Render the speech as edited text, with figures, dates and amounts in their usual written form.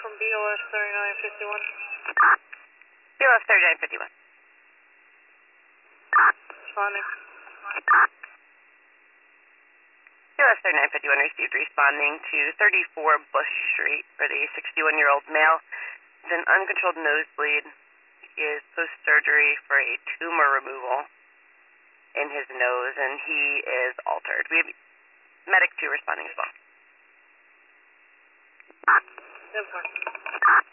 from BOS 3951. BOS 3951. Responding. BOS 3951 received responding to 34 Bush Street for the 61-year-old male with an uncontrolled nosebleed. He is post-surgery for a tumor removal in his nose, and he is altered. We have Medic 2 responding as well. 10-4.